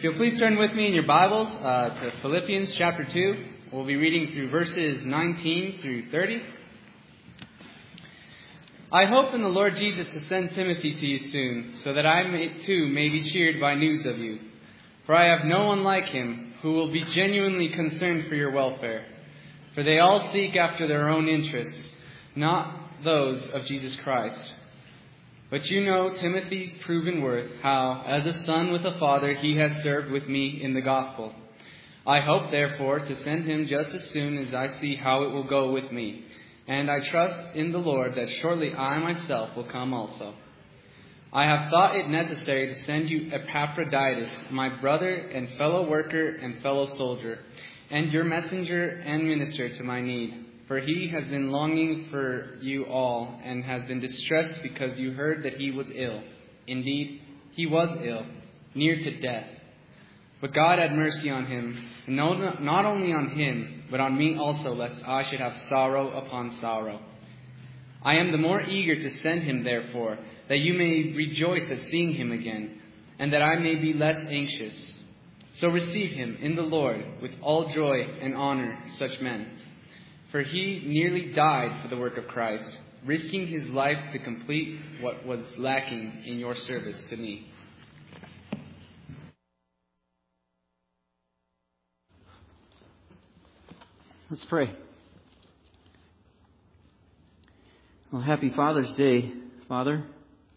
you'll please turn with me in your Bibles to Philippians chapter 2. We'll be reading through verses 19 through 30. I hope in the Lord Jesus to send Timothy to you soon, so that I too may be cheered by news of you. For I have no one like him who will be genuinely concerned for your welfare. For they all seek after their own interests, not those of Jesus Christ. But you know Timothy's proven worth, how, as a son with a father, he has served with me in the gospel. I hope, therefore, to send him just as soon as I see how it will go with me. And I trust in the Lord that shortly I myself will come also. I have thought it necessary to send you Epaphroditus, my brother and fellow worker and fellow soldier, and your messenger and minister to my need. For he has been longing for you all, and has been distressed because you heard that he was ill. Indeed, he was ill, near to death. But God had mercy on him, and not only on him, but on me also, lest I should have sorrow upon sorrow. I am the more eager to send him, therefore, that you may rejoice at seeing him again, and that I may be less anxious. So receive him in the Lord with all joy and honor such men. For he nearly died for the work of Christ, risking his life to complete what was lacking in your service to me. Let's pray. Well, happy Father's Day, Father.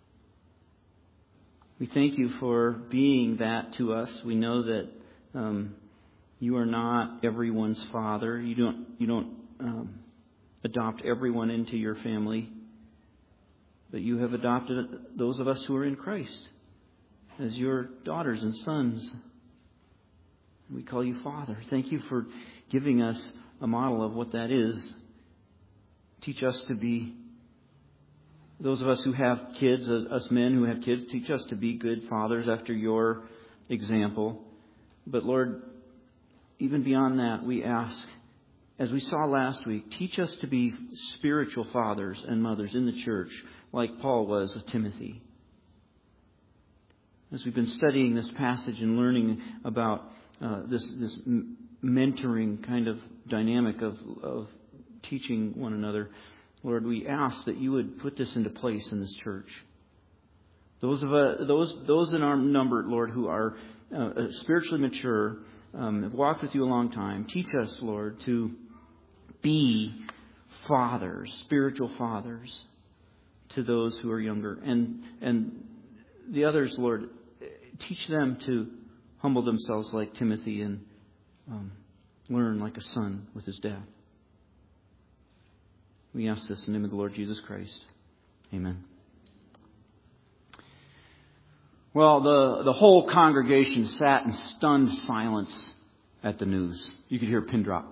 We thank you for being that to us. We know that you are not everyone's father. You don't adopt everyone into your family, but you have adopted those of us who are in Christ as your daughters and sons. We call you Father. Thank you for giving us a model of what that is. Teach us to be, those of us who have kids, us men who have kids, teach us to be good fathers after your example. But Lord, even beyond that, we ask, as we saw last week, teach us to be spiritual fathers and mothers in the church, like Paul was with Timothy. As we've been studying this passage and learning about this mentoring kind of dynamic of teaching one another, Lord, we ask that you would put this into place in this church. Those in our number, Lord, who are spiritually mature, have walked with you a long time, teach us, Lord, to be fathers, spiritual fathers, to those who are younger. And the others, Lord, teach them to humble themselves like Timothy and learn like a son with his dad. We ask this in the name of the Lord Jesus Christ. Amen. Well, the whole congregation sat in stunned silence at the news. You could hear a pin drop.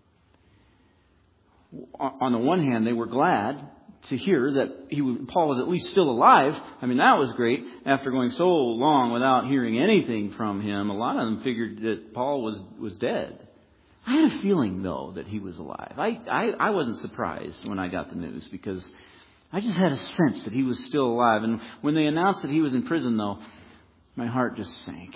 On the one hand, they were glad to hear that Paul was at least still alive. I mean, that was great. After going so long without hearing anything from him, a lot of them figured that Paul was dead. I had a feeling, though, that he was alive. I wasn't surprised when I got the news, because I just had a sense that he was still alive. And when they announced that he was in prison, though, my heart just sank.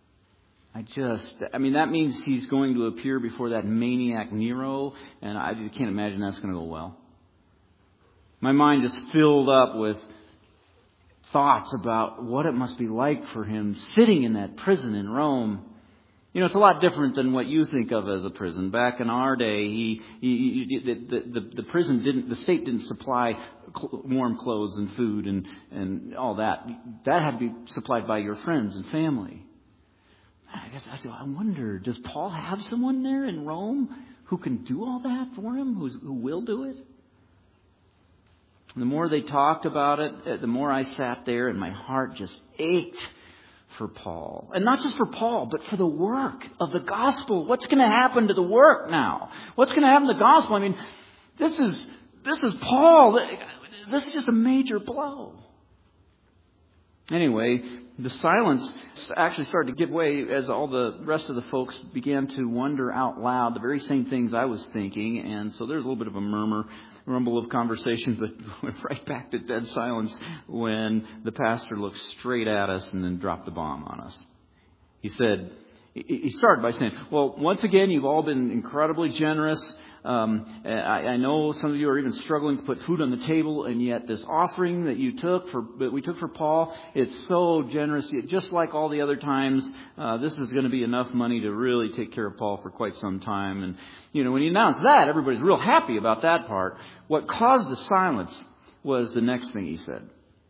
That means he's going to appear before that maniac Nero, and I can't imagine that's going to go well. My mind just filled up with thoughts about what it must be like for him sitting in that prison in Rome. You know, it's a lot different than what you think of as a prison. Back in our day, the prison the state didn't supply warm clothes and food and all that. That had to be supplied by your friends and family. I wonder, does Paul have someone there in Rome who can do all that for him, who will do it? And the more they talked about it, the more I sat there and my heart just ached for Paul. And not just for Paul, but for the work of the gospel. What's going to happen to the work now? What's going to happen to the gospel? I mean, this is Paul. This is just a major blow. Anyway, the silence actually started to give way as all the rest of the folks began to wonder out loud the very same things I was thinking. And so there's a little bit of a rumble of conversation, but went right back to dead silence when the pastor looked straight at us and then dropped the bomb on us. He started by saying, well, once again, you've all been incredibly generous. I know some of you are even struggling to put food on the table, and yet this offering that we took for Paul, it's so generous. Just like all the other times, this is going to be enough money to really take care of Paul for quite some time. And, when he announced that, everybody's real happy about that part. What caused the silence was the next thing he said.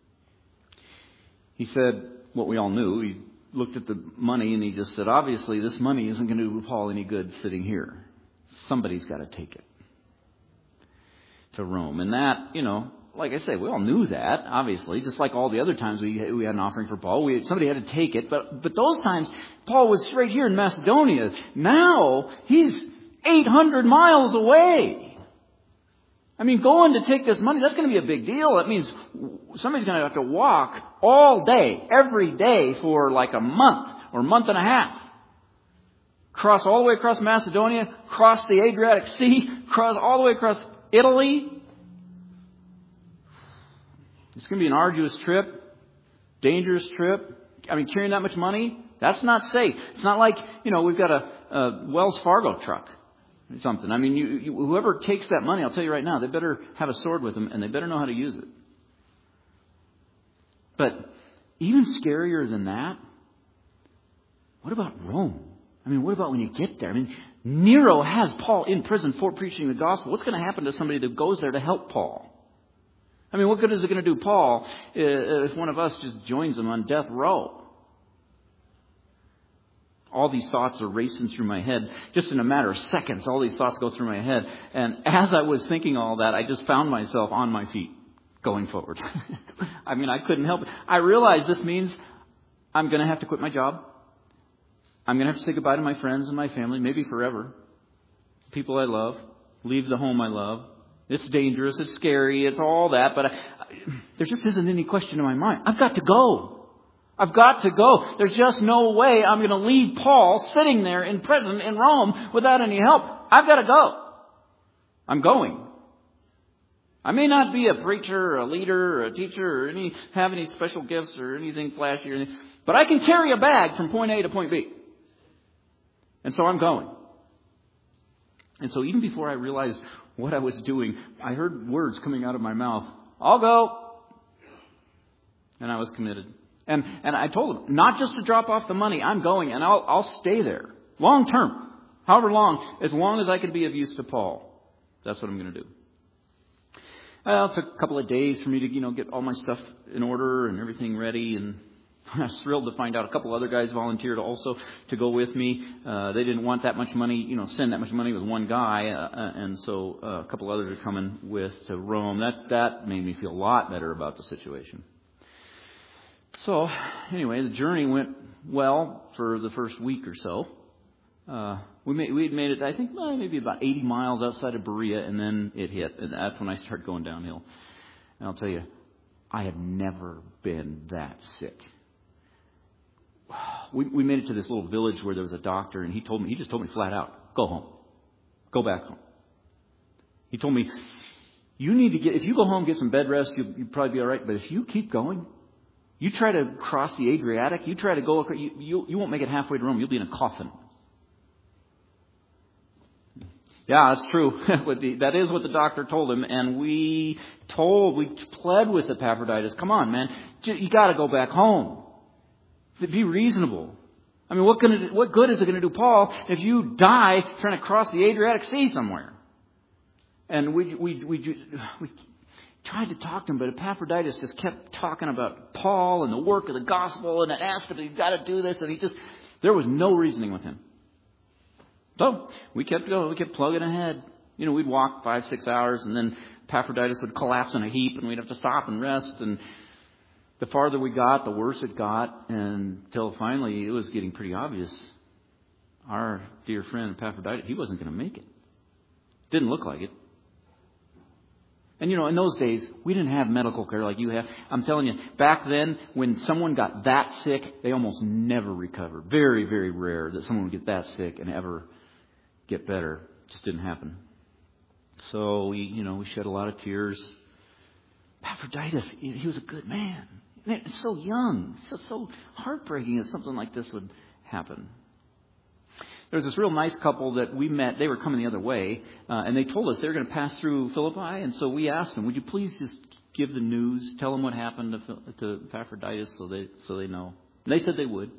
He said what we all knew. He looked at the money and he just said, obviously, this money isn't going to do Paul any good sitting here. Somebody's got to take it to Rome. And that, like I say, we all knew that, obviously. Just like all the other times we had an offering for Paul. Somebody had to take it. But those times, Paul was right here in Macedonia. Now, he's 800 miles away. I mean, going to take this money, that's going to be a big deal. That means somebody's going to have to walk all day, every day for like a month or month and a half. Cross all the way across Macedonia, cross the Adriatic Sea, cross all the way across Italy. It's going to be an arduous trip, dangerous trip. I mean, carrying that much money, that's not safe. It's not like, we've got a Wells Fargo truck. Something. I mean, whoever takes that money, I'll tell you right now, they better have a sword with them and they better know how to use it. But even scarier than that, what about Rome? I mean, what about when you get there? I mean, Nero has Paul in prison for preaching the gospel. What's going to happen to somebody that goes there to help Paul? I mean, what good is it going to do Paul if one of us just joins him on death row? All these thoughts are racing through my head. Just in a matter of seconds, all these thoughts go through my head. And as I was thinking all that, I just found myself on my feet going forward. I mean, I couldn't help it. I realized this means I'm going to have to quit my job. I'm going to have to say goodbye to my friends and my family, maybe forever. People I love. Leave the home I love. It's dangerous. It's scary. It's all that. But there just isn't any question in my mind. I've got to go. I've got to go. There's just no way I'm going to leave Paul sitting there in prison in Rome without any help. I've got to go. I'm going. I may not be a preacher or a leader or a teacher or have any special gifts or anything flashy or anything, but I can carry a bag from point A to point B. And so I'm going. And so even before I realized what I was doing, I heard words coming out of my mouth. I'll go. And I was committed. And I told him, not just to drop off the money, I'm going and I'll stay there. Long term. However long as I can be of use to Paul. That's what I'm going to do. Well, it took a couple of days for me to, get all my stuff in order and everything ready. And I was thrilled to find out a couple other guys volunteered also to go with me. They didn't want that much money, send that much money with one guy. And so a couple others are coming with to Rome. That made me feel a lot better about the situation. So, anyway, the journey went well for the first week or so. We had made it, I think, maybe about 80 miles outside of Berea, and then it hit. And that's when I started going downhill. And I'll tell you, I had never been that sick. We made it to this little village where there was a doctor, and he just told me flat out, go home. Go back home. He told me, if you go home, get some bed rest, you'll probably be all right. But if you keep going, you try to cross the Adriatic, you try to go, you won't make it halfway to Rome. You'll be in a coffin. Yeah, that's true. That is what the doctor told him. And we pled with Epaphroditus, come on, man, you got to go back home. Be reasonable. I mean, what good is it going to do Paul if you die trying to cross the Adriatic Sea somewhere? And we tried to talk to him, but Epaphroditus just kept talking about Paul and the work of the gospel, and asked if he'd got to do this, and there was no reasoning with him. So we kept going, we kept plugging ahead. We'd walk 5-6 hours, and then Epaphroditus would collapse in a heap, and we'd have to stop and rest. And the farther we got, the worse it got, until finally it was getting pretty obvious. Our dear friend Epaphroditus, he wasn't going to make it. Didn't look like it. And in those days, we didn't have medical care like you have. I'm telling you, back then, when someone got that sick, they almost never recovered. Very, very rare that someone would get that sick and ever get better. It just didn't happen. So we shed a lot of tears. Epaphroditus, he was a good man. It's so young. So heartbreaking that something like this would happen. There was this real nice couple that we met. They were coming the other way, and they told us they were going to pass through Philippi. And so we asked them, would you please just give the news, tell them what happened to Epaphroditus so they know. And they said they would.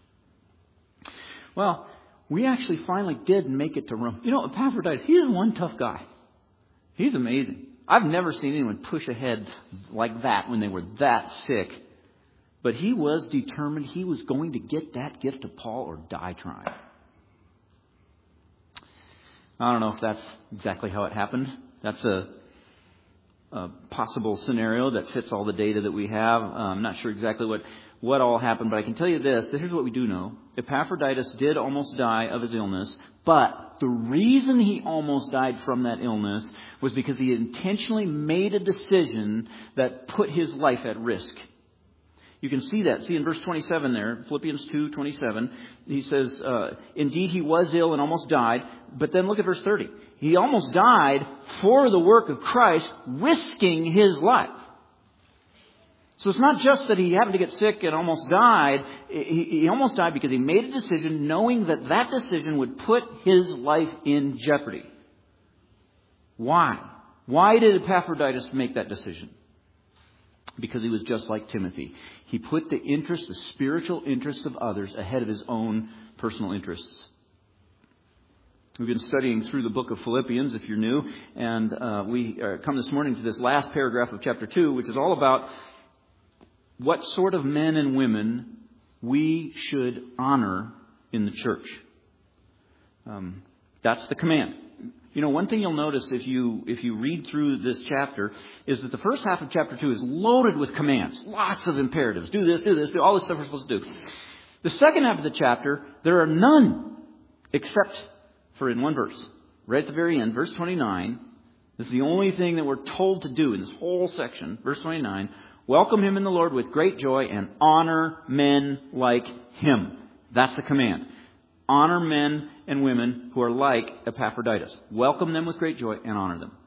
Well, we actually finally did make it to Rome. You know, Epaphroditus, he's one tough guy. He's amazing. I've never seen anyone push ahead like that when they were that sick. But he was determined he was going to get that gift to Paul or die trying. I don't know if that's exactly how it happened. That's a possible scenario that fits all the data that we have. I'm not sure exactly what all happened, but I can tell you this. Here's what we do know. Epaphroditus did almost die of his illness, but the reason he almost died from that illness was because he intentionally made a decision that put his life at risk. You can see that. See in verse 27 there, Philippians 2:27, he says, indeed he was ill and almost died. But then look at verse 30. He almost died for the work of Christ, risking his life. So it's not just that he happened to get sick and almost died. He almost died because he made a decision knowing that decision would put his life in jeopardy. Why? Why did Epaphroditus make that decision? Because he was just like Timothy. He put the spiritual interests of others ahead of his own personal interests. We've been studying through the book of Philippians, if you're new, and we come this morning to this last paragraph of chapter 2, which is all about what sort of men and women we should honor in the church. That's the command. You know, one thing you'll notice if you read through this chapter is that the first half of chapter 2 is loaded with commands. Lots of imperatives. Do this, do all this stuff we're supposed to do. The second half of the chapter, there are none except for in one verse. Right at the very end, verse 29. This is the only thing that we're told to do in this whole section. Verse 29. Welcome him in the Lord with great joy and honor men like him. That's the command. Honor men and women who are like Epaphroditus. Welcome them with great joy and honor them.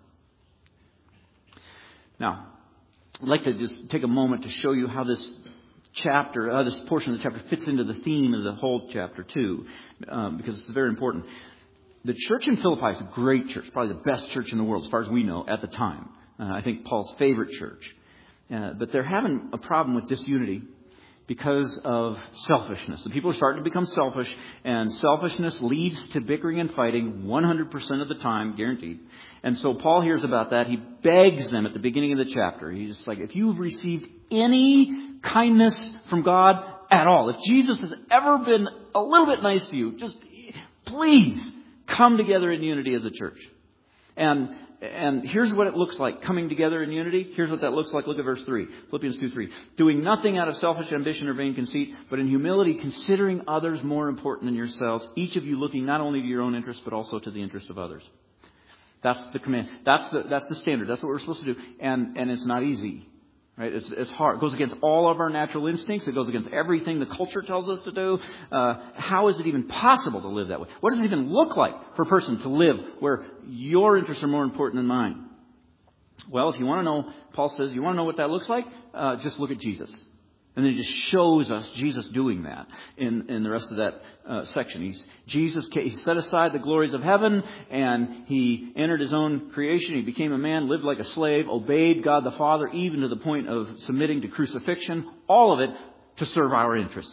Now, I'd like to just take a moment to show you how this portion of the chapter fits into the theme of the whole chapter 2, because it's very important. The church in Philippi is a great church, probably the best church in the world as far as we know at the time. I think Paul's favorite church. But they're having a problem with disunity because of selfishness. The people are starting to become selfish, and selfishness leads to bickering and fighting 100% of the time, guaranteed. And so Paul hears about that. He begs them at the beginning of the chapter. He's like, if you've received any kindness from God at all, if Jesus has ever been a little bit nice to you, just please come together in unity as a church. And here's what it looks like, coming together in unity. Here's what that looks like. Look at verse 3. Philippians 2:3. Doing nothing out of selfish ambition or vain conceit, but in humility considering others more important than yourselves, each of you looking not only to your own interest, but also to the interest of others. That's the command. That's the standard. That's what we're supposed to do. And it's not easy. Right? It's hard. It goes against all of our natural instincts. It goes against everything the culture tells us to do. How is it even possible to live that way? What does it even look like for a person to live where your interests are more important than mine? Well, if you want to know, Paul says, you want to know what that looks like? Just look at Jesus. And then he just shows us Jesus doing that in the rest of that section. He set aside the glories of heaven, and he entered his own creation. He became a man, lived like a slave, obeyed God the Father, even to the point of submitting to crucifixion. All of it to serve our interests.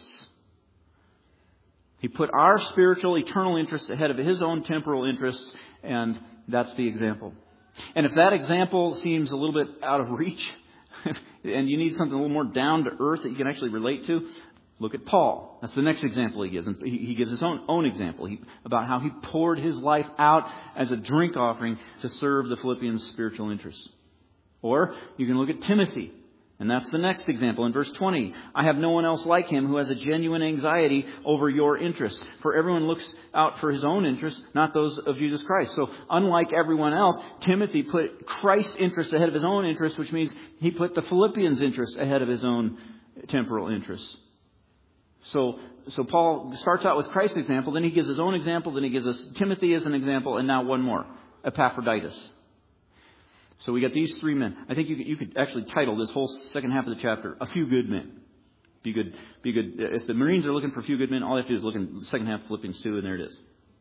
He put our spiritual, eternal interests ahead of his own temporal interests, and that's the example. And if that example seems a little bit out of reach, and you need something a little more down to earth that you can actually relate to, look at Paul. That's the next example he gives. And he gives his own example about how he poured his life out as a drink offering to serve the Philippians' spiritual interests. Or you can look at Timothy. And that's the next example in verse 20. I have no one else like him who has a genuine anxiety over your interests. For everyone looks out for his own interests, not those of Jesus Christ. So unlike everyone else, Timothy put Christ's interests ahead of his own interests, which means he put the Philippians' interests ahead of his own temporal interests. So Paul starts out with Christ's example, then he gives his own example, then he gives us Timothy as an example, and now one more, Epaphroditus. So we got these three men. I think you could actually title this whole second half of the chapter, A Few Good Men. Be good. If the Marines are looking for a few good men, all they have to do is look in the second half of Philippians 2, and there it is.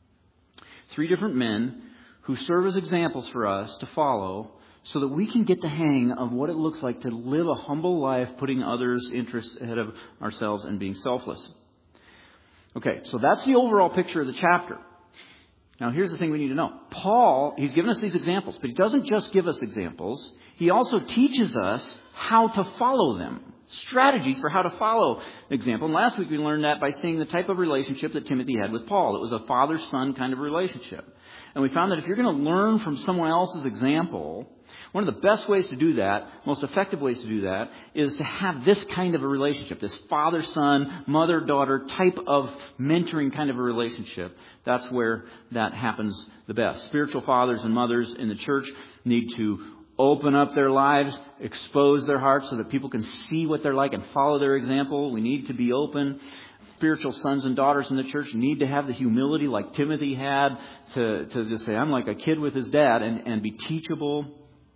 3 different men who serve as examples for us to follow so that we can get the hang of what it looks like to live a humble life, putting others' interests ahead of ourselves and being selfless. Okay, so that's the overall picture of the chapter. Now, here's the thing we need to know. Paul, he's given us these examples, but he doesn't just give us examples. He also teaches us how to follow them. Strategies for how to follow the example. And last week we learned that by seeing the type of relationship that Timothy had with Paul. It was a father-son kind of relationship. And we found that if you're going to learn from someone else's example, one of the best ways to do that, most effective ways to do that, is to have this kind of a relationship, this father-son, mother-daughter type of mentoring kind of a relationship. That's where that happens the best. Spiritual fathers and mothers in the church need to open up their lives, expose their hearts so that people can see what they're like and follow their example. We need to be open. Spiritual sons and daughters in the church need to have the humility like Timothy had to just say, I'm like a kid with his dad, and be teachable.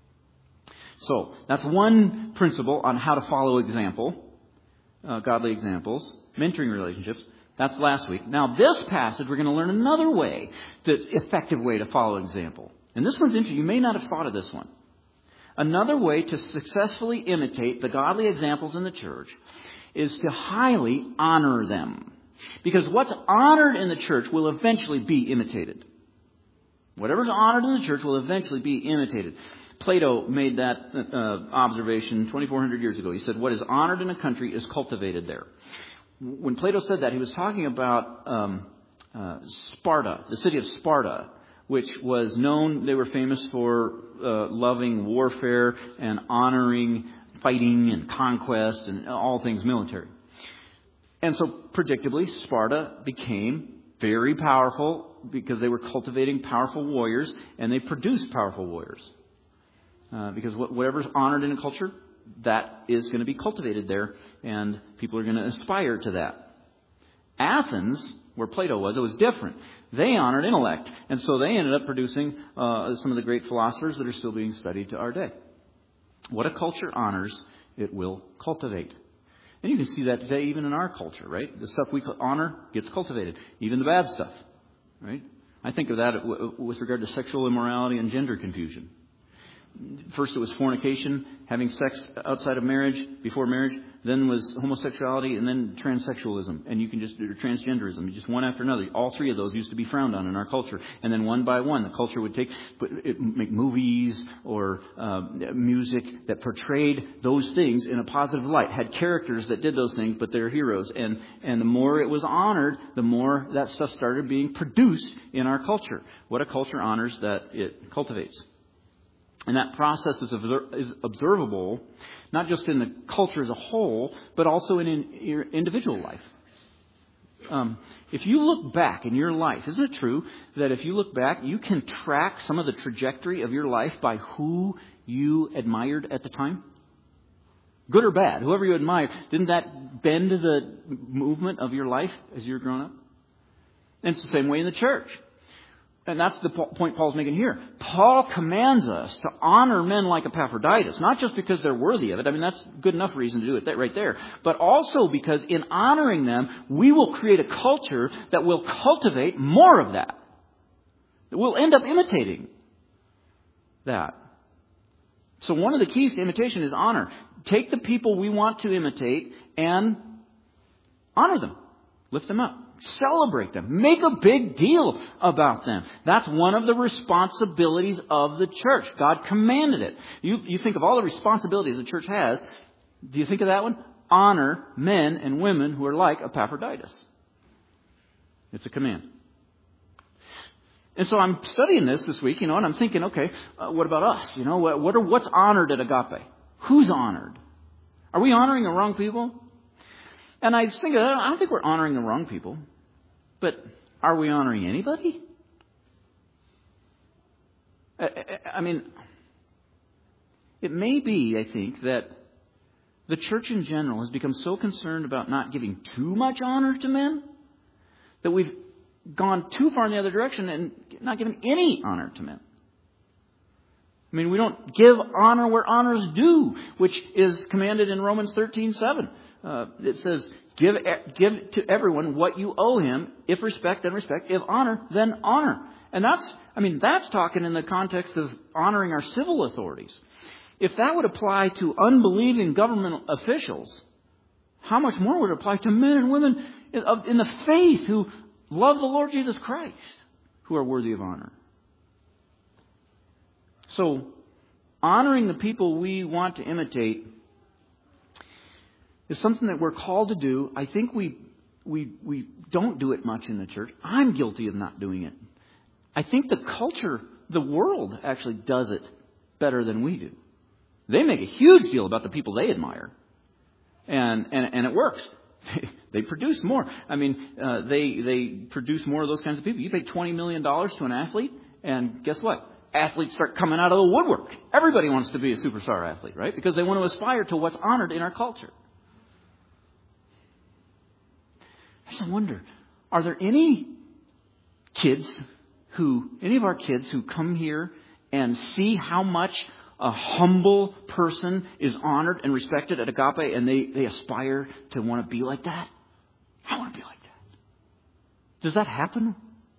So that's one principle on how to follow example, godly examples, mentoring relationships. That's last week. Now this passage, we're going to learn another way, the effective way to follow example. And this one's interesting. You may not have thought of this one. Another way to successfully imitate the godly examples in the church is to highly honor them. Because what's honored in the church will eventually be imitated. Whatever's honored in the church will eventually be imitated. Plato made that observation 2,400 years ago. He said, what is honored in a country is cultivated there. When Plato said that, he was talking about Sparta, the city of Sparta, which was known, they were famous for loving warfare and honoring fighting and conquest and all things military. And so, predictably, Sparta became very powerful because they were cultivating powerful warriors, and they produced powerful warriors. Because whatever's honored in a culture, that is going to be cultivated there, and people are going to aspire to that. Athens, where Plato was, it was different. They honored intellect, and so they ended up producing some of the great philosophers that are still being studied to our day. What a culture honors, it will cultivate. And you can see that today even in our culture, right? The stuff we honor gets cultivated, even the bad stuff, right? I think of that with regard to sexual immorality and gender confusion. First it was fornication, having sex outside of marriage, before marriage. Then was homosexuality, and then transsexualism. And you can just do transgenderism, just one after another. All 3 of those used to be frowned on in our culture. And then one by one, the culture would make movies or music that portrayed those things in a positive light. Had characters that did those things, but they're heroes. And the more it was honored, the more that stuff started being produced in our culture. What a culture honors, that it cultivates. And that process is observable, not just in the culture as a whole, but also in your individual life. If you look back in your life, isn't it true that if you look back, you can track some of the trajectory of your life by who you admired at the time? Good or bad, whoever you admire, didn't that bend the movement of your life as you were growing up? And it's the same way in the church. And that's the point Paul's making here. Paul commands us to honor men like Epaphroditus, not just because they're worthy of it. I mean, that's good enough reason to do it right there. But also because in honoring them, we will create a culture that will cultivate more of that. We'll end up imitating that. So one of the keys to imitation is honor. Take the people we want to imitate and honor them. Lift them up. Celebrate them. Make a big deal about them. That's one of the responsibilities of the church. God commanded it. You think of all the responsibilities the church has. Do you think of that one? Honor men and women who are like Epaphroditus. It's a command. And so I'm studying this week, and I'm thinking, okay, what about us? What's honored at Agape? Who's honored? Are we honoring the wrong people? And I was thinking, I don't think we're honoring the wrong people. But are we honoring anybody? I mean, it may be, I think, that the church in general has become so concerned about not giving too much honor to men that we've gone too far in the other direction and not given any honor to men. I mean, we don't give honor where honor is due, which is commanded in Romans 13:7. It says, give to everyone what you owe him. If respect, then respect. If honor, then honor. And that's talking in the context of honoring our civil authorities. If that would apply to unbelieving government officials, how much more would it apply to men and women in the faith who love the Lord Jesus Christ, who are worthy of honor? So, honoring the people we want to imitate is something that we're called to do. I think we don't do it much in the church. I'm guilty of not doing it. I think the culture, the world actually does it better than we do. They make a huge deal about the people they admire. And it works. They produce more. They produce more of those kinds of people. You pay $20 million to an athlete, and guess what? Athletes start coming out of the woodwork. Everybody wants to be a superstar athlete, right? Because they want to aspire to what's honored in our culture. I just wonder, are there any of our kids who come here and see how much a humble person is honored and respected at Agape, and they aspire to want to be like that? I want to be like that. Does that happen?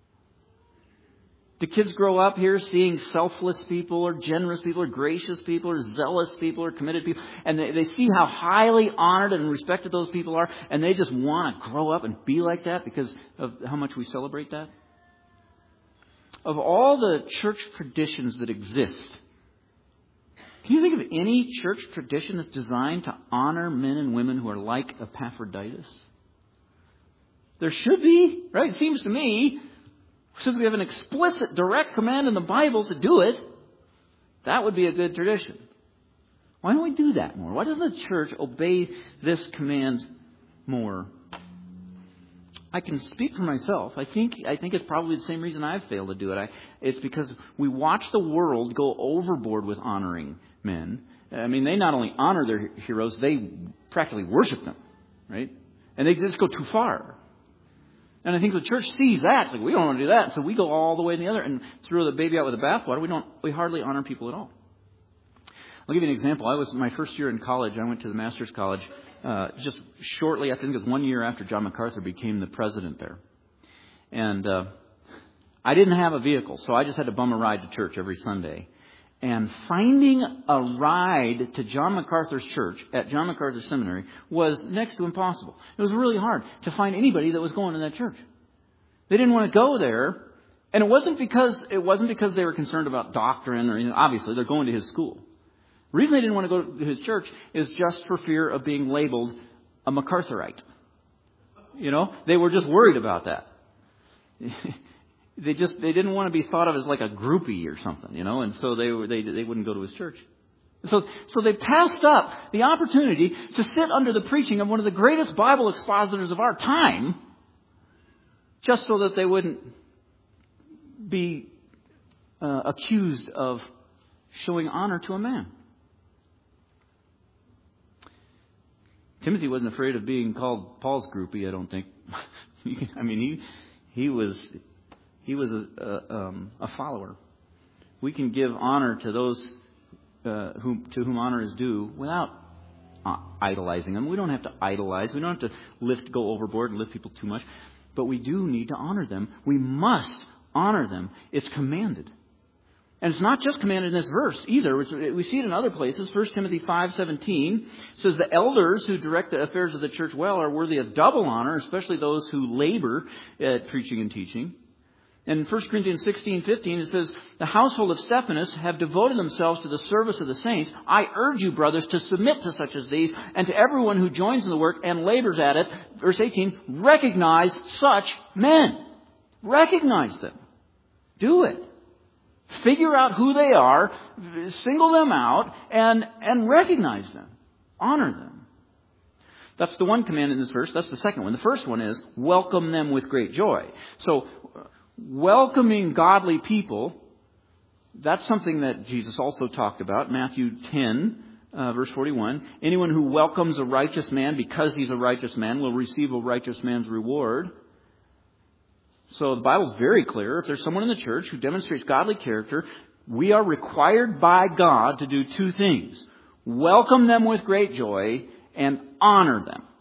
Do kids grow up here seeing selfless people or generous people or gracious people or zealous people or committed people, and they see how highly honored and respected those people are, and they just want to grow up and be like that because of how much we celebrate that? Of all the church traditions that exist, can you think of any church tradition that's designed to honor men and women who are like Epaphroditus? There should be, right? It seems to me, since we have an explicit, direct command in the Bible to do it, that would be a good tradition. Why don't we do that more? Why doesn't the church obey this command more? I can speak for myself. I think it's probably the same reason I've failed to do it. It's because we watch the world go overboard with honoring men. They not only honor their heroes, they practically worship them, right? And they just go too far. And I think the church sees that. Like, we don't want to do that. So we go all the way to the other and throw the baby out with the bathwater. We hardly honor people at all. I'll give you an example. My first year in college, I went to the master's college just shortly, I think it was 1 year after John MacArthur became the president there. And I didn't have a vehicle, so I just had to bum a ride to church every Sunday. And finding a ride to John MacArthur's church at John MacArthur Seminary was next to impossible. It was really hard to find anybody that was going to that church. They didn't want to go there, and it wasn't because they were concerned about doctrine or anything. Obviously, they're going to his school. The reason they didn't want to go to his church is just for fear of being labeled a MacArthurite. They were just worried about that. They didn't want to be thought of as like a groupie or something, and so they wouldn't go to his church. So they passed up the opportunity to sit under the preaching of one of the greatest Bible expositors of our time, just so that they wouldn't be accused of showing honor to a man. Timothy wasn't afraid of being called Paul's groupie, I don't think. He was a follower. We can give honor to those to whom honor is due without idolizing them. We don't have to idolize. We don't have to go overboard and lift people too much. But we do need to honor them. We must honor them. It's commanded. And it's not just commanded in this verse either. We see it in other places. 1 Timothy 5:17 says the elders who direct the affairs of the church well are worthy of double honor, especially those who labor at preaching and teaching. And in 1 Corinthians 16:15 it says, the household of Stephanas have devoted themselves to the service of the saints. I urge you, brothers, to submit to such as these and to everyone who joins in the work and labors at it. Verse 18, recognize such men. Recognize them. Do it. Figure out who they are, single them out, and recognize them. Honor them. That's the one command in this verse. That's the second one. The first one is welcome them with great joy. So welcoming godly people, that's something that Jesus also talked about. Matthew 10, verse 41. Anyone who welcomes a righteous man because he's a righteous man will receive a righteous man's reward. So the Bible's very clear. If there's someone in the church who demonstrates godly character, we are required by God to do two things. Welcome them with great joy and honor them.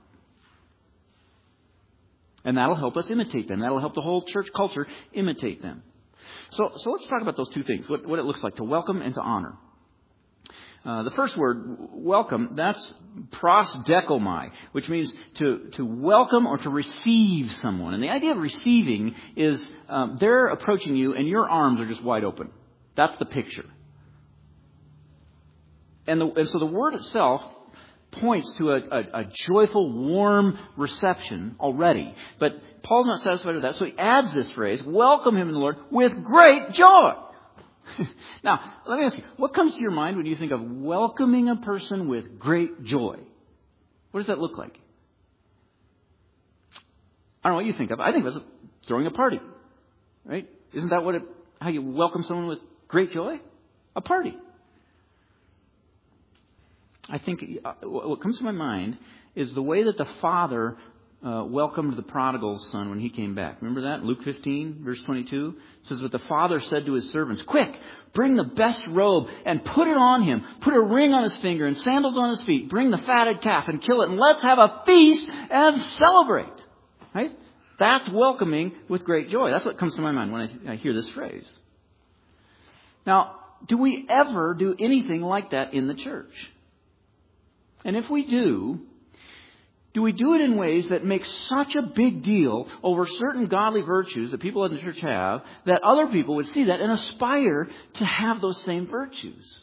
And that'll help us imitate them. That'll help the whole church culture imitate them. So let's talk about those two things, what it looks like to welcome and to honor. The first word, welcome, that's prosdekomai, which means to welcome or to receive someone. And the idea of receiving is they're approaching you and your arms are just wide open. That's the picture. And so the word itself points to a joyful, warm reception already. But Paul's not satisfied with that, so he adds this phrase, welcome him in the Lord with great joy. Now, let me ask you, what comes to your mind when you think of welcoming a person with great joy? What does that look like? I don't know what you think of. I think that's throwing a party, right? Isn't that how you welcome someone with great joy? A party. I think what comes to my mind is the way that the Father welcomed the prodigal son when he came back. Remember that? Luke 15, verse 22. It says, but the father said to his servants, quick, bring the best robe and put it on him. Put a ring on his finger and sandals on his feet. Bring the fatted calf and kill it. And let's have a feast and celebrate. Right? That's welcoming with great joy. That's what comes to my mind when I hear this phrase. Now, do we ever do anything like that in the church? And if we do we do it in ways that make such a big deal over certain godly virtues that people in the church have that other people would see that and aspire to have those same virtues?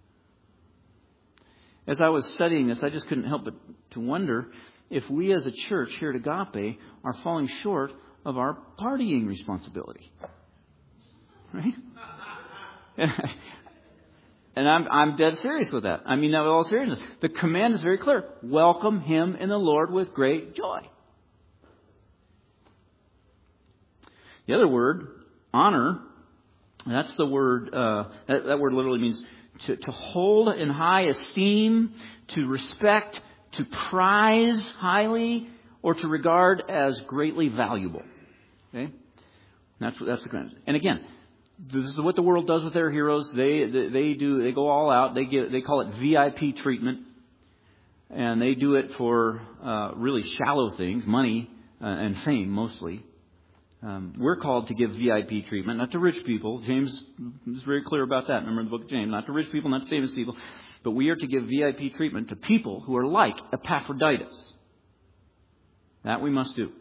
As I was studying this, I just couldn't help but to wonder if we as a church here at Agape are falling short of our partying responsibility. Right? And I'm dead serious with that. I mean that with all seriousness. The command is very clear. Welcome him in the Lord with great joy. The other word, honor, that's the word, that word literally means to hold in high esteem, to respect, to prize highly, or to regard as greatly valuable. Okay? That's the command. And again, this is what the world does with their heroes. They go all out. They call it VIP treatment, and they do it for really shallow things, money and fame mostly. We're called to give VIP treatment, not to rich people. James is very clear about that. Remember the book of James, not to rich people, not to famous people, but we are to give VIP treatment to people who are like Epaphroditus. That we must do.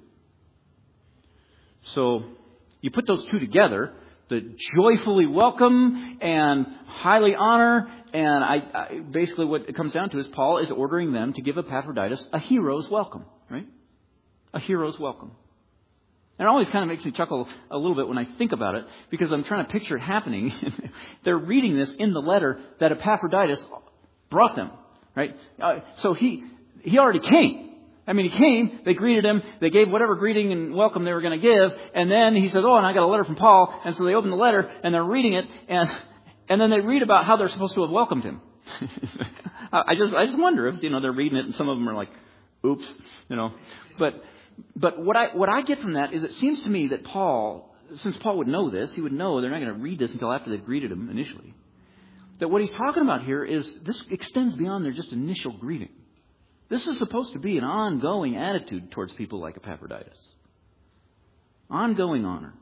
So you put those two together. The joyfully welcome and highly honor. And I basically what it comes down to is Paul is ordering them to give Epaphroditus a hero's welcome. Right? A hero's welcome. And it always kind of makes me chuckle a little bit when I think about it, because I'm trying to picture it happening. They're reading this in the letter that Epaphroditus brought them. Right? So he already came. I mean, he came, they greeted him, they gave whatever greeting and welcome they were going to give, and then he says, oh, and I got a letter from Paul, and so they open the letter, and they're reading it, and then they read about how they're supposed to have welcomed him. I just wonder if, they're reading it, and some of them are like, oops, But what I get from that is it seems to me that Paul, since Paul would know this, he would know they're not going to read this until after they've greeted him initially. That what he's talking about here is this extends beyond their just initial greeting. This is supposed to be an ongoing attitude towards people like Epaphroditus. Ongoing honor.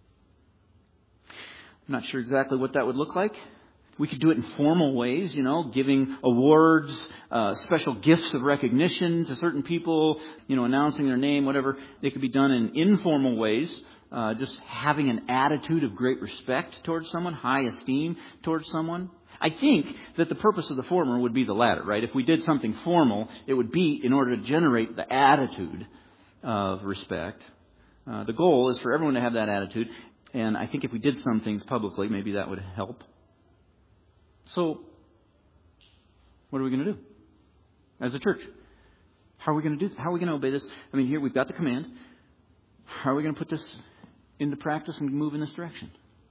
I'm not sure exactly what that would look like. We could do it in formal ways, giving awards, special gifts of recognition to certain people, announcing their name, whatever. They could be done in informal ways, just having an attitude of great respect towards someone, high esteem towards someone. I think that the purpose of the former would be the latter, right? If we did something formal, it would be in order to generate the attitude of respect. The goal is for everyone to have that attitude. And I think if we did some things publicly, maybe that would help. So, what are we going to do as a church? How are we going to do? How are we going to obey this? I mean, here we've got the command. How are we going to put this into practice and move in this direction?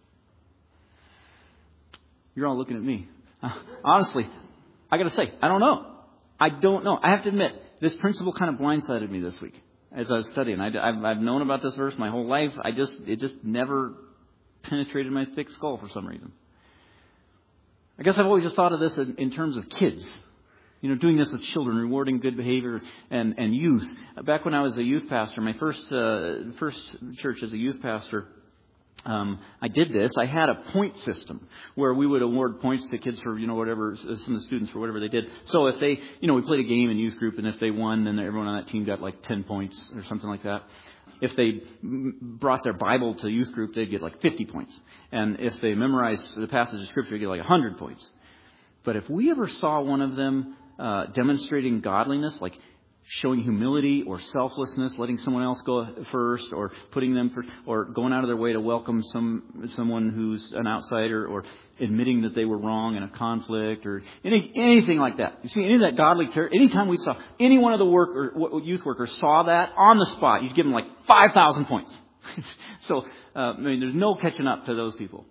You're all looking at me. Honestly, I got to say, I don't know. I don't know. I have to admit, this principle kind of blindsided me this week as I was studying. I've known about this verse my whole life. It just never penetrated my thick skull for some reason. I guess I've always just thought of this in terms of kids. Doing this with children, rewarding good behavior and youth. Back when I was a youth pastor, my first church as a youth pastor, I did this. I had a point system where we would award points to kids for, whatever, some of the students for whatever they did. So if they, we played a game in youth group, and if they won, then everyone on that team got like 10 points or something like that. If they brought their Bible to youth group, they'd get like 50 points. And if they memorized the passage of Scripture, they'd get like 100 points. But if we ever saw one of them demonstrating godliness, like showing humility or selflessness, letting someone else go first, or putting them first, or going out of their way to welcome someone who's an outsider, or admitting that they were wrong in a conflict, or anything like that. You see, any of that godly character, anytime we saw any one of the youth workers saw that on the spot, you'd give them like 5,000 points. So, there's no catching up to those people.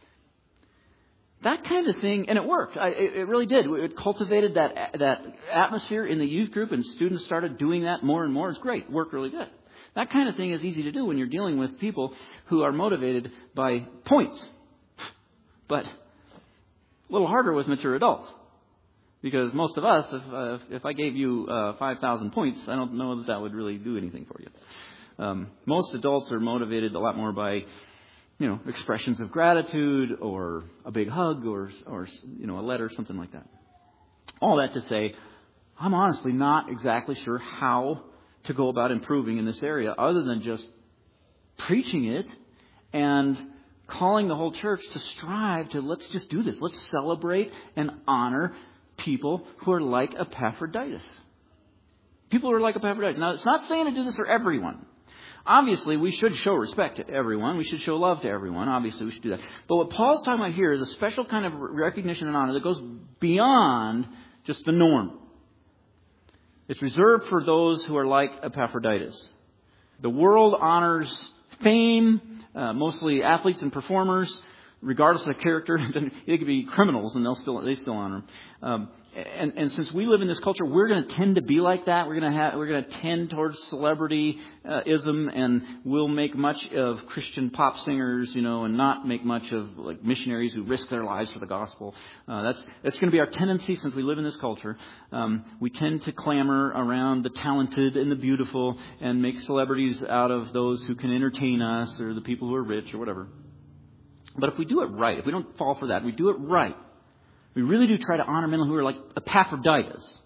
That kind of thing, and it worked. It really did. It cultivated that atmosphere in the youth group, and students started doing that more and more. It's great. It worked really good. That kind of thing is easy to do when you're dealing with people who are motivated by points. But a little harder with mature adults. Because most of us, if I gave you 5,000 points, I don't know that would really do anything for you. Most adults are motivated a lot more by expressions of gratitude, or a big hug, or a letter, something like that. All that to say, I'm honestly not exactly sure how to go about improving in this area, other than just preaching it and calling the whole church to strive to, let's just do this. Let's celebrate and honor people who are like Epaphroditus. People who are like Epaphroditus. Now, it's not saying to do this for everyone. Obviously, we should show respect to everyone. We should show love to everyone. Obviously, we should do that. But what Paul's talking about here is a special kind of recognition and honor that goes beyond just the norm. It's reserved for those who are like Epaphroditus. The world honors fame, mostly athletes and performers, regardless of character. They could be criminals, and they still honor them. And since we live in this culture, we're going to tend to be like that. We're going to tend towards celebrityism, and we'll make much of Christian pop singers, and not make much of like missionaries who risk their lives for the gospel. That's going to be our tendency since we live in this culture. We tend to clamor around the talented and the beautiful, and make celebrities out of those who can entertain us, or the people who are rich, or whatever. But if we do it right, if we don't fall for that, we do it right. We really do try to honor men who are like Epaphroditus.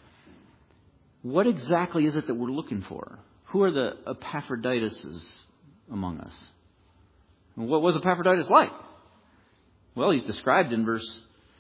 What exactly is it that we're looking for? Who are the Epaphroditus among us? What was Epaphroditus like? Well, he's described in verse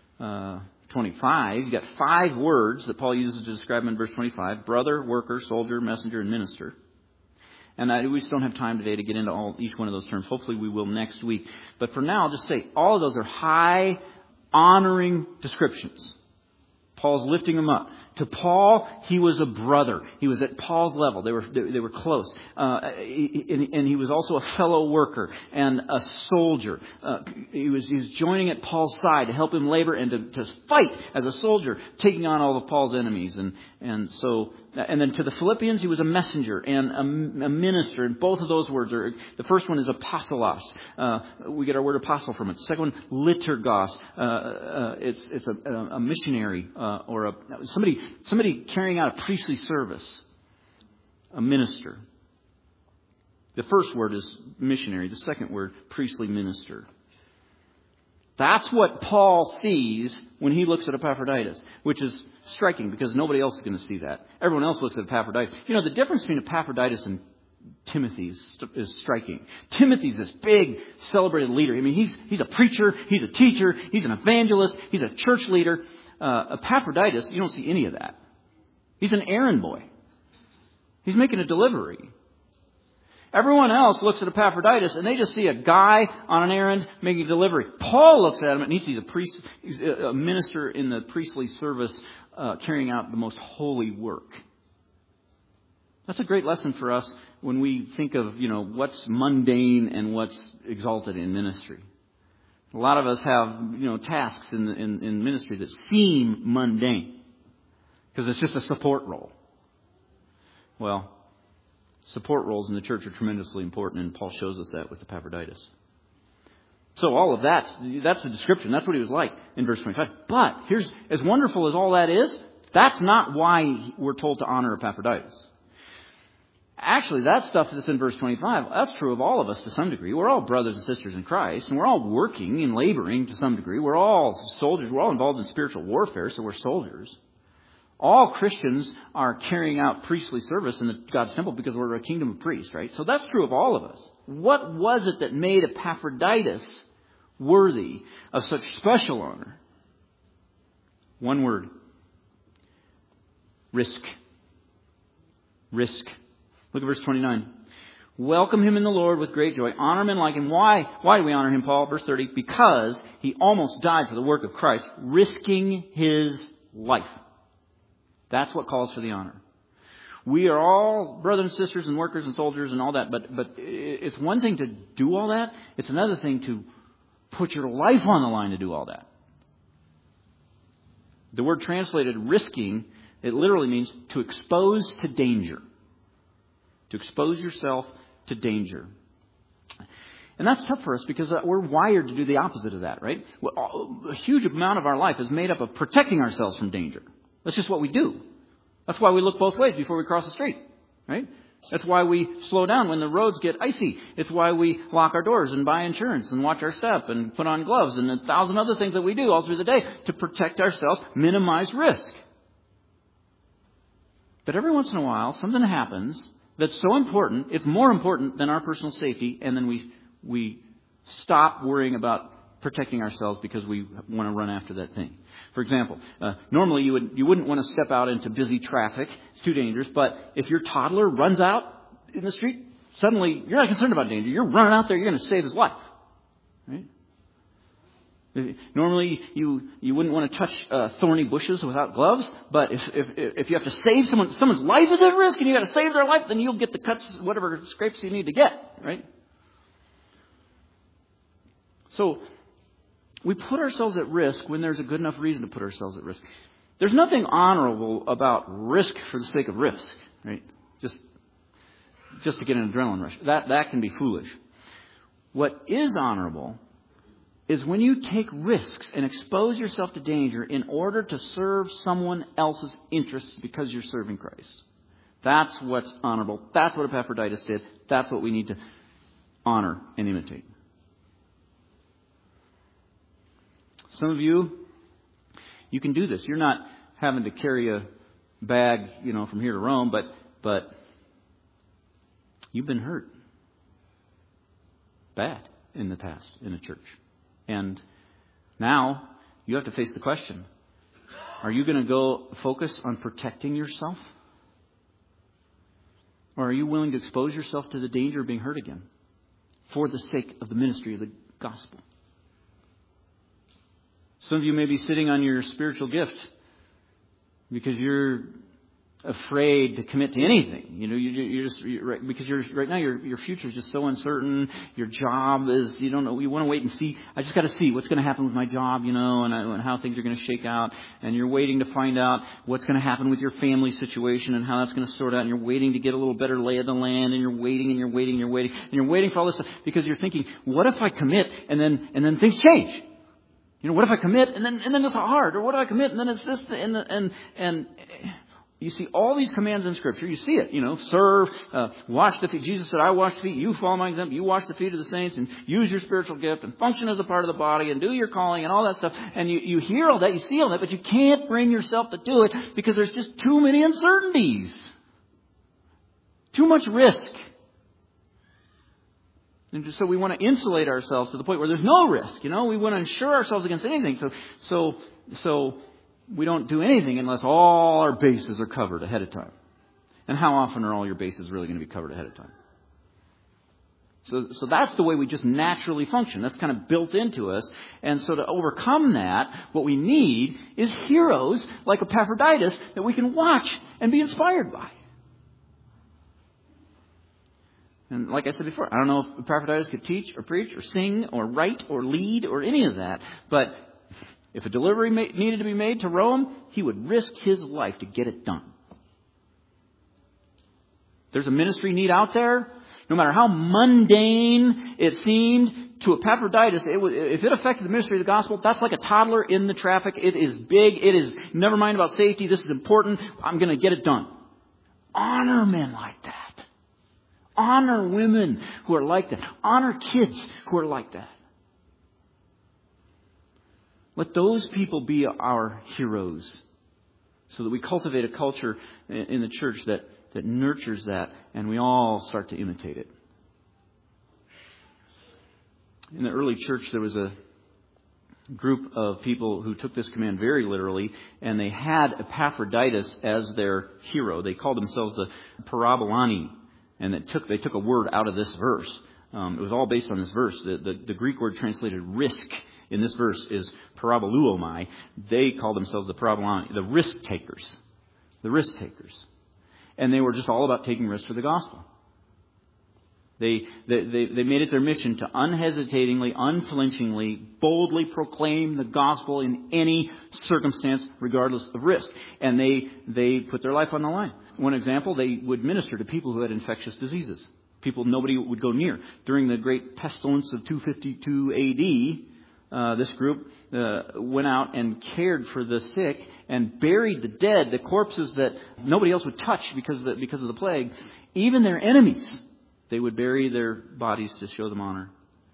25. You've got 5 words that Paul uses to describe him in verse 25. Brother, worker, soldier, messenger, and minister. And we just don't have time today to get into each one of those terms. Hopefully we will next week. But for now, I'll just say all of those are high, honoring descriptions. Paul's lifting them up. To Paul, he was a brother. He was at Paul's level. They were close. And he was also a fellow worker and a soldier. He was joining at Paul's side to help him labor and to fight as a soldier, taking on all of Paul's enemies. And then to the Philippians, he was a messenger and a minister. And both of those words are, the first one is apostolos. We get our word apostle from it. The second one, liturgos. It's a missionary or somebody carrying out a priestly service, a minister. The first word is missionary. The second word, priestly minister. That's what Paul sees when he looks at Epaphroditus, which is striking because nobody else is going to see that. Everyone else looks at Epaphroditus. The difference between Epaphroditus and Timothy is striking. Timothy's this big, celebrated leader. He's a preacher, he's a teacher, he's an evangelist, he's a church leader. Epaphroditus, you don't see any of that. He's an errand boy. He's making a delivery. Everyone else looks at Epaphroditus and they just see a guy on an errand making a delivery. Paul looks at him and he sees he's a minister in the priestly service carrying out the most holy work. That's a great lesson for us when we think of, what's mundane and what's exalted in ministry. A lot of us have, tasks in ministry that seem mundane because it's just a support role. Well, support roles in the church are tremendously important, and Paul shows us that with Epaphroditus. So all of that's the description. That's what he was like in verse 25. But here's, as wonderful as all that is, That's not why we're told to honor Epaphroditus. Actually, that stuff that's in verse 25, that's true of all of us to some degree. We're all brothers and sisters in Christ, and we're all working and laboring to some degree. We're all soldiers. We're all involved in spiritual warfare, so we're soldiers. All Christians are carrying out priestly service in God's temple because we're a kingdom of priests, right? So that's true of all of us. What was it that made Epaphroditus worthy of such special honor? One word. Risk. Risk. Look at verse 29. Welcome him in the Lord with great joy. Honor him and like him. Why do we honor him, Paul? Verse 30. Because he almost died for the work of Christ, risking his life. That's what calls for the honor. We are all brothers and sisters and workers and soldiers and all that, but it's one thing to do all that. It's another thing to put your life on the line to do all that. The word translated risking, it literally means to expose to danger. To expose yourself to danger. And that's tough for us because we're wired to do the opposite of that, right? A huge amount of our life is made up of protecting ourselves from danger. That's just what we do. That's why we look both ways before we cross the street, right? That's why we slow down when the roads get icy. It's why we lock our doors and buy insurance and watch our step and put on gloves and 1,000 other things that we do all through the day to protect ourselves, minimize risk. But every once in a while, something happens that's so important, it's more important than our personal safety, and then we stop worrying about protecting ourselves because we want to run after that thing. For example, normally you wouldn't want to step out into busy traffic. It's too dangerous. But if your toddler runs out in the street, suddenly you're not concerned about danger. You're running out there. You're going to save his life. Right? Normally you wouldn't want to touch thorny bushes without gloves. But if you have to save someone's life is at risk and you got to save their life, then you'll get the cuts, whatever scrapes you need to get. Right? So we put ourselves at risk when there's a good enough reason to put ourselves at risk. There's nothing honorable about risk for the sake of risk, right? Just to get an adrenaline rush. That can be foolish. What is honorable is when you take risks and expose yourself to danger in order to serve someone else's interests because you're serving Christ. That's what's honorable. That's what Epaphroditus did. That's what we need to honor and imitate. Some of you can do this. You're not having to carry a bag, from here to Rome, but you've been hurt bad in the past in the church. And now you have to face the question, are you going to go focus on protecting yourself? Or are you willing to expose yourself to the danger of being hurt again for the sake of the ministry of the gospel? Some of you may be sitting on your spiritual gift because you're afraid to commit to anything. Because right now your future is just so uncertain. Your job is, you don't know. You want to wait and see. I just got to see what's going to happen with my job, and how things are going to shake out. And you're waiting to find out what's going to happen with your family situation and how that's going to sort out. And you're waiting to get a little better lay of the land. And you're waiting and you're waiting and you're waiting and you're waiting for all this stuff because you're thinking, what if I commit and then things change? What if I commit and then it's hard? Or what if I commit and then it's this and you see all these commands in Scripture. You see it, serve, wash the feet. Jesus said, I wash the feet. You follow my example. You wash the feet of the saints and use your spiritual gift and function as a part of the body and do your calling and all that stuff. And you hear all that, you see all that, but you can't bring yourself to do it because there's just too many uncertainties. Too much risk. And so we want to insulate ourselves to the point where there's no risk. We want to insure ourselves against anything. So we don't do anything unless all our bases are covered ahead of time. And how often are all your bases really going to be covered ahead of time? So that's the way we just naturally function. That's kind of built into us. And so to overcome that, what we need is heroes like Epaphroditus that we can watch and be inspired by. And like I said before, I don't know if Epaphroditus could teach or preach or sing or write or lead or any of that. But if a delivery needed to be made to Rome, he would risk his life to get it done. There's a ministry need out there. No matter how mundane it seemed To Epaphroditus, if it affected the ministry of the gospel, that's like a toddler in the traffic. It is big. It is, never mind about safety. This is important. I'm going to get it done. Honor men like that. Honor women who are like that. Honor kids who are like that. Let those people be our heroes so that we cultivate a culture in the church that nurtures that and we all start to imitate it. In the early church, there was a group of people who took this command very literally, and they had Epaphroditus as their hero. They called themselves the Parabolani, and they took a word out of this verse. It was all based on this verse. The Greek word translated risk in this verse is paraboluomai. They called themselves the Parabolani, the risk takers. The risk takers. And they were just all about taking risks for the gospel. They made it their mission to unhesitatingly, unflinchingly, boldly proclaim the gospel in any circumstance, regardless of risk. And they put their life on the line. One example, they would minister to people who had infectious diseases. People nobody would go near. During the great pestilence of 252 AD, this group went out and cared for the sick and buried the dead, the corpses that nobody else would touch because of the plague, even their enemies. They would bury their bodies to show them honor.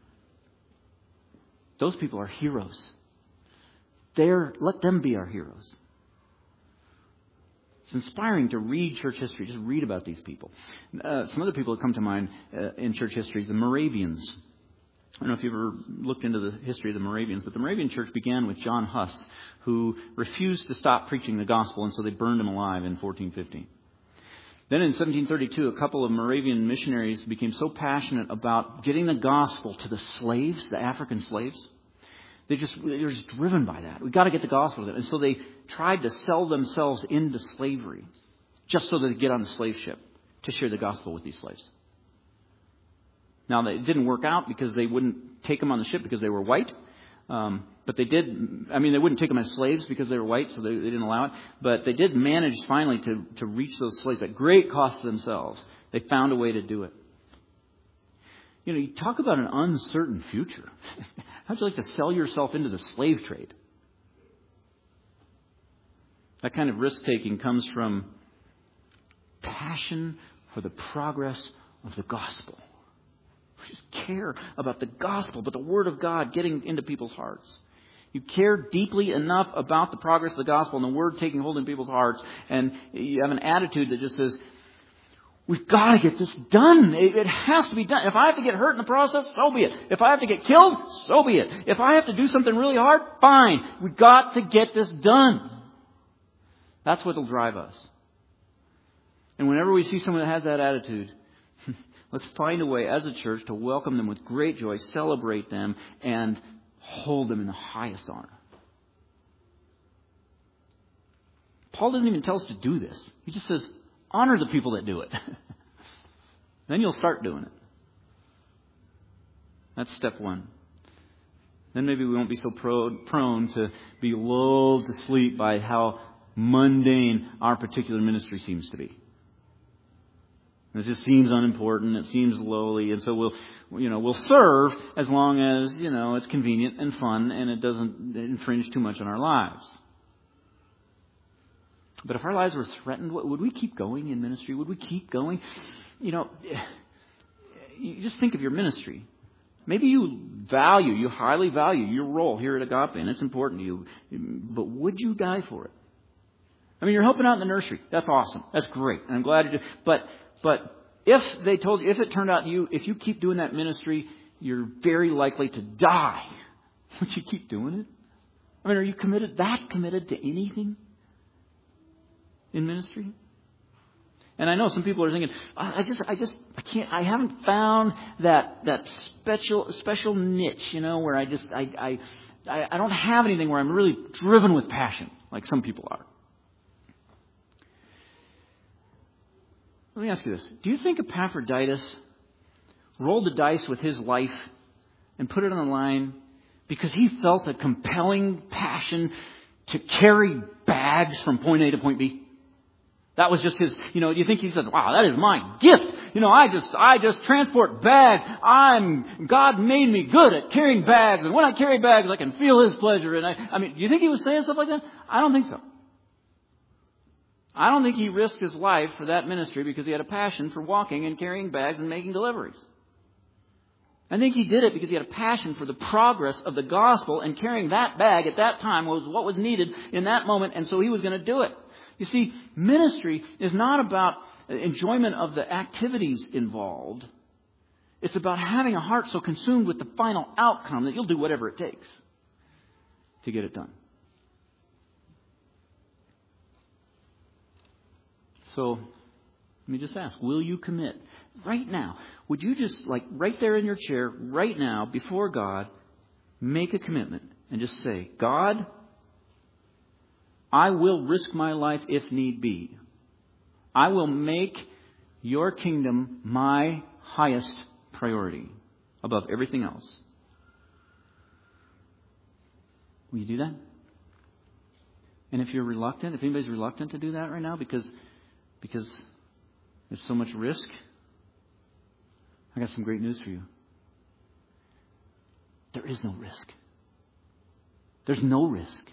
Those people are heroes. Let them be our heroes. It's inspiring to read church history. Just read about these people. Some other people that come to mind in church history, the Moravians. I don't know if you've ever looked into the history of the Moravians, but the Moravian church began with John Huss, who refused to stop preaching the gospel, and so they burned him alive in 1415. Then in 1732, a couple of Moravian missionaries became so passionate about getting the gospel to the slaves, the African slaves. They were just driven by that. We've got to get the gospel to them. And so they tried to sell themselves into slavery just so they could get on the slave ship to share the gospel with these slaves. Now, it didn't work out because they wouldn't take them on the ship because they were white. But they wouldn't take them as slaves because they were white, so they didn't allow it. But they did manage finally to reach those slaves at great cost to themselves. They found a way to do it. You talk about an uncertain future. How'd you like to sell yourself into the slave trade? That kind of risk-taking comes from passion for the progress of the gospel. We just care about the gospel, but the Word of God getting into people's hearts. You care deeply enough about the progress of the gospel and the Word taking hold in people's hearts, and you have an attitude that just says, we've got to get this done. It has to be done. If I have to get hurt in the process, so be it. If I have to get killed, so be it. If I have to do something really hard, fine. We've got to get this done. That's what will drive us. And whenever we see someone that has that attitude, let's find a way as a church to welcome them with great joy, celebrate them, and hold them in the highest honor. Paul doesn't even tell us to do this. He just says, honor the people that do it. Then you'll start doing it. That's step one. Then maybe we won't be so prone to be lulled to sleep by how mundane our particular ministry seems to be. It just seems unimportant. It seems lowly, and so we'll serve as long as it's convenient and fun, and it doesn't infringe too much on our lives. But if our lives were threatened, would we keep going in ministry? Would we keep going? You just think of your ministry. Maybe you highly value your role here at Agape, and it's important to you. But would you die for it? I mean, you're helping out in the nursery. That's awesome. That's great. And I'm glad you do. But if they told you, if it turned out if you keep doing that ministry, you're very likely to die. Would you keep doing it? I mean, are you that committed to anything in ministry? And I know some people are thinking, I can't. I haven't found that special niche, where I don't have anything where I'm really driven with passion like some people are. Let me ask you this. Do you think Epaphroditus rolled the dice with his life and put it on the line because he felt a compelling passion to carry bags from point A to point B? That was just his, do you think he said, wow, that is my gift. I just transport bags. God made me good at carrying bags. And when I carry bags, I can feel His pleasure. And do you think he was saying stuff like that? I don't think so. I don't think he risked his life for that ministry because he had a passion for walking and carrying bags and making deliveries. I think he did it because he had a passion for the progress of the gospel, and carrying that bag at that time was what was needed in that moment, and so he was going to do it. You see, ministry is not about enjoyment of the activities involved. It's about having a heart so consumed with the final outcome that you'll do whatever it takes to get it done. So, let me just ask, will you commit right now? Would you just, right there in your chair, right now, before God, make a commitment and just say, God, I will risk my life if need be. I will make your kingdom my highest priority above everything else. Will you do that? And if you're reluctant, if anybody's reluctant to do that right now because there's so much risk, I got some great news for you. There is no risk. There's no risk.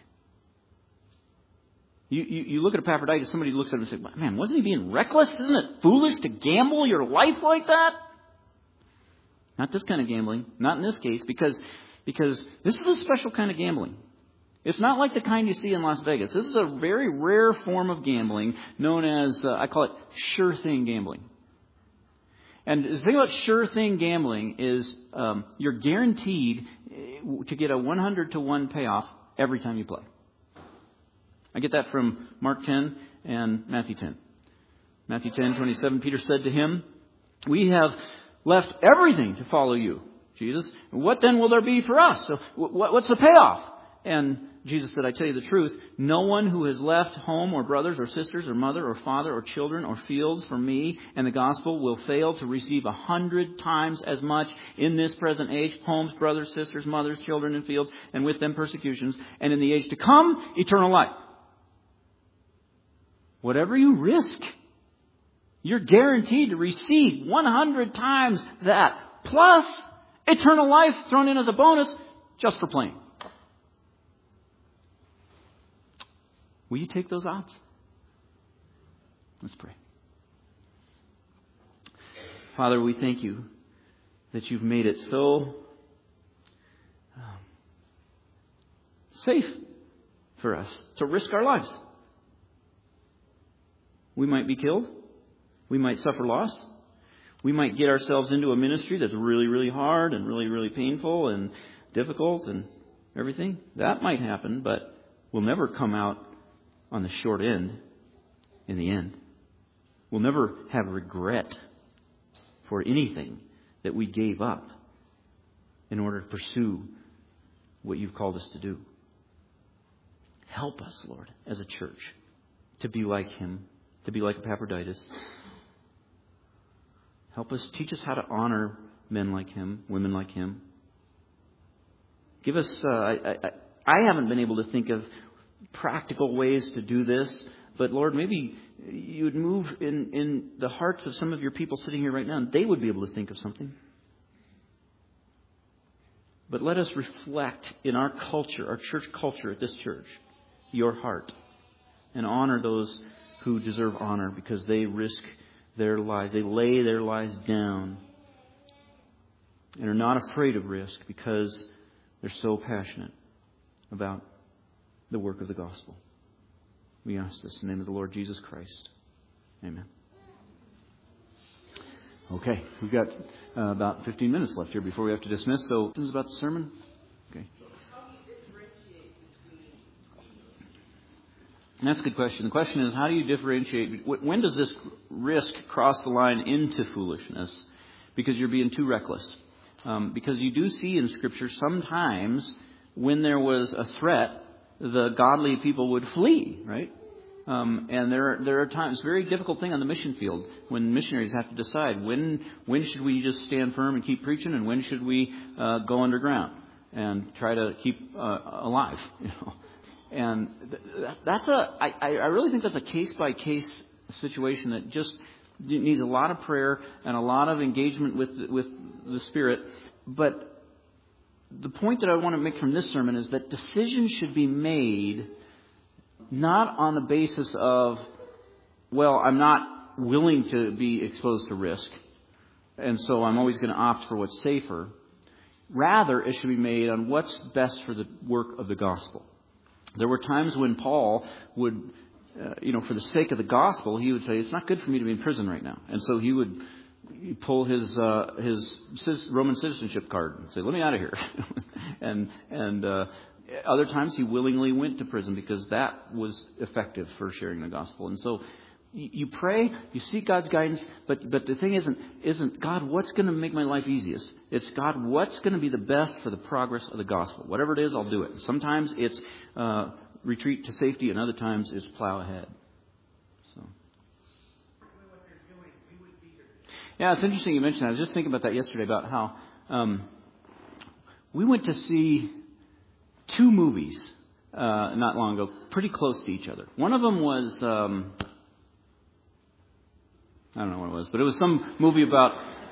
You look at Epaphroditus, somebody looks at him and says, man, wasn't he being reckless? Isn't it foolish to gamble your life like that? Not this kind of gambling. Not in this case, because this is a special kind of gambling. It's not like the kind you see in Las Vegas. This is a very rare form of gambling known as, I call it sure thing gambling. And the thing about sure thing gambling is you're guaranteed to get a 100-to-1 payoff every time you play. I get that from Mark 10 and Matthew 10. Matthew 10:27, Peter said to him, we have left everything to follow you, Jesus. What then will there be for us? So what's the payoff? And Jesus said, I tell you the truth, no one who has left home or brothers or sisters or mother or father or children or fields for me and the gospel will fail to receive 100 times as much in this present age, homes, brothers, sisters, mothers, children, and fields, and with them persecutions, and in the age to come, eternal life. Whatever you risk, you're guaranteed to receive 100 times that, plus eternal life thrown in as a bonus just for playing. Will you take those odds? Let's pray. Father, we thank you that you've made it so safe for us to risk our lives. We might be killed. We might suffer loss. We might get ourselves into a ministry that's really, really hard and really, really painful and difficult and everything. That might happen, but we'll never come out on the short end in the end. We'll never have regret for anything that we gave up in order to pursue what you've called us to do. Help us, Lord, as a church, to be like him, to be like Epaphroditus. Help us, teach us how to honor men like him, women like him. Give us, I haven't been able to think of practical ways to do this, but Lord, maybe you would move in the hearts of some of your people sitting here right now, and they would be able to think of something. But let us reflect in our culture, our church culture at this church, your heart, and honor those who deserve honor because they risk their lives. They lay their lives down and are not afraid of risk because they're so passionate about the work of the gospel. We ask this in the name of the Lord Jesus Christ. Amen. Okay, we've got about 15 minutes left here before we have to dismiss. So, this is about the sermon. Okay. And that's a good question. The question is, how do you differentiate? When does this risk cross the line into foolishness? Because you're being too reckless. Because you do see in Scripture sometimes when there was a threat, the godly people would flee, right? And there are times, very difficult thing on the mission field, when missionaries have to decide when should we just stand firm and keep preaching, and when should we go underground and try to keep alive, you know. And I really think that's a case by case situation that just It needs a lot of prayer and a lot of engagement with the Spirit. But the point that I want to make from this sermon is that decisions should be made not on the basis of, well, I'm not willing to be exposed to risk, and so I'm always going to opt for what's safer. Rather, it should be made on what's best for the work of the gospel. There were times when Paul would, for the sake of the gospel, he would say, it's not good for me to be in prison right now. And so he would pull his Roman citizenship card and say, let me out of here. and other times he willingly went to prison because that was effective for sharing the gospel. And so you pray, you seek God's guidance, but the thing isn't God, what's going to make my life easiest? It's God, what's going to be the best for the progress of the gospel? Whatever it is, I'll do it. Sometimes it's retreat to safety, and other times it's plow ahead. So, yeah, it's interesting you mentioned that. I was just thinking about that yesterday, about how we went to see 2 movies not long ago, pretty close to each other. One of them was I don't know what it was, but it was some movie about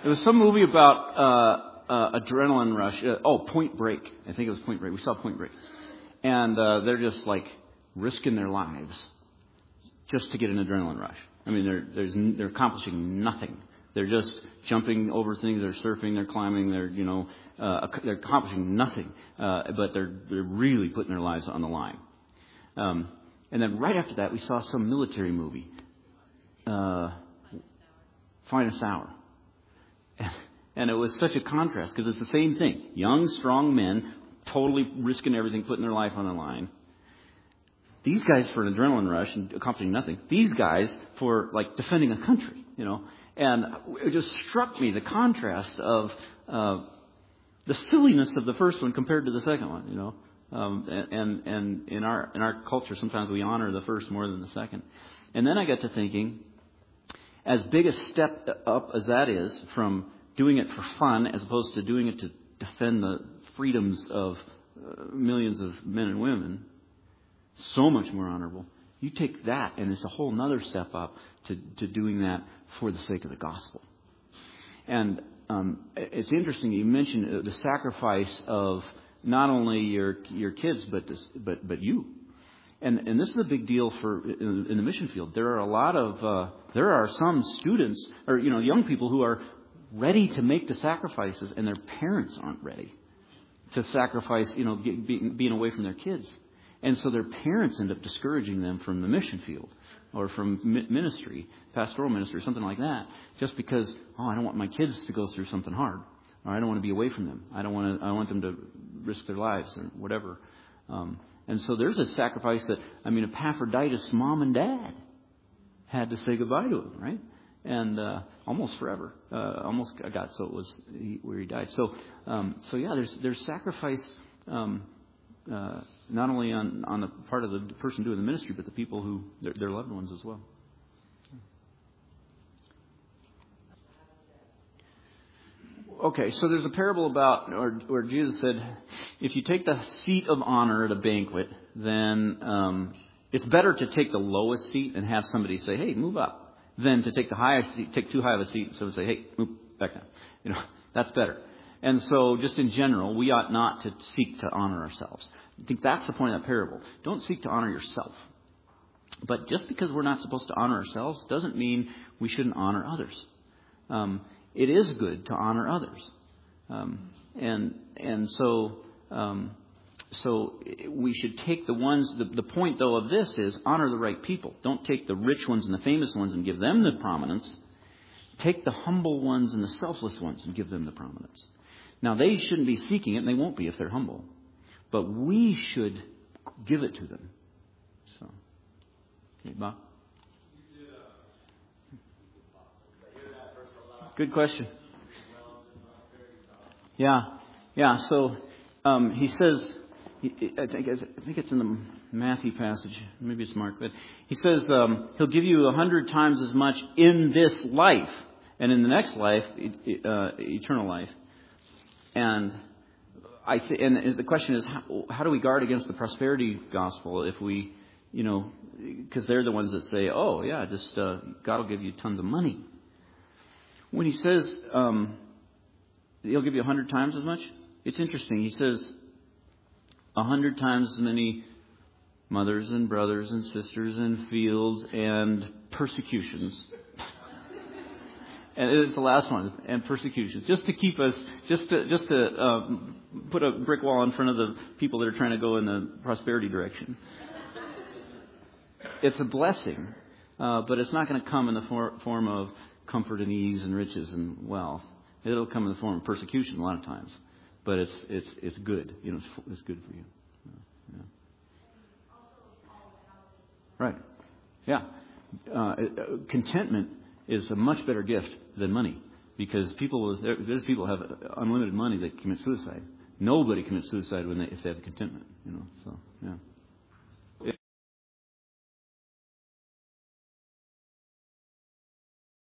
adrenaline rush. Point Break. I think it was Point Break. We saw Point Break, and they're just like risking their lives just to get an adrenaline rush. I mean, they're accomplishing nothing. They're just jumping over things. They're surfing. They're climbing. They're accomplishing nothing. But they're really putting their lives on the line. And then right after that, we saw some military movie. Finest Hour. And it was such a contrast because it's the same thing. Young, strong men, totally risking everything, putting their life on the line. These guys for an adrenaline rush and accomplishing nothing. These guys for defending a country, And it just struck me the contrast of the silliness of the first one compared to the second one, And in our culture, sometimes we honor the first more than the second. And then I got to thinking, as big a step up as that is from doing it for fun as opposed to doing it to defend the freedoms of millions of men and women, so much more honorable. You take that and it's a whole nother step up to doing that for the sake of the gospel. And it's interesting you mentioned the sacrifice of not only your kids but you. And this is a big deal in the mission field. There are some students or young people who are ready to make the sacrifices, and their parents aren't ready to sacrifice being away from their kids, and so their parents end up discouraging them from the mission field or from ministry, pastoral ministry, something like that, just because I don't want my kids to go through something hard, or I don't want to be away from them. I want them to risk their lives or whatever. And so there's a sacrifice that, Epaphroditus' mom and dad had to say goodbye to him, right? And almost forever, almost got so it was where he died. So yeah, there's sacrifice not only on the part of the person doing the ministry, but the people who their loved ones as well. Okay, so there's a parable about, where Jesus said, if you take the seat of honor at a banquet, then it's better to take the lowest seat and have somebody say, hey, move up, than to take the highest seat, take too high of a seat, and so say, hey, move back down. That's better. And so just in general, we ought not to seek to honor ourselves. I think that's the point of that parable. Don't seek to honor yourself. But just because we're not supposed to honor ourselves doesn't mean we shouldn't honor others. It is good to honor others. So we should take the ones, the point though of this is honor the right people. Don't take the rich ones and the famous ones and give them the prominence. Take the humble ones and the selfless ones and give them the prominence. Now they shouldn't be seeking it, and they won't be if they're humble. But we should give it to them. So, okay, Bob? Good question. Yeah. So he says, I think it's in the Matthew passage. Maybe it's Mark, but he says he'll give you 100 times as much in this life, and in the next life, eternal life. And the question is, how do we guard against the prosperity gospel if we, because they're the ones that say, oh yeah, just God will give you tons of money. When he says he'll give you 100 times as much, it's interesting. He says 100 times as many mothers and brothers and sisters and fields and persecutions. And it's the last one, and persecutions, just to keep us, just to put a brick wall in front of the people that are trying to go in the prosperity direction. It's a blessing, but it's not going to come in the form of comfort and ease and riches and wealth. It'll come in the form of persecution a lot of times, but it's good. You know, it's good for you. Yeah. Right? Yeah. Contentment is a much better gift than money, because there's people who have unlimited money that commit suicide. Nobody commits suicide if they have contentment. You know. So yeah.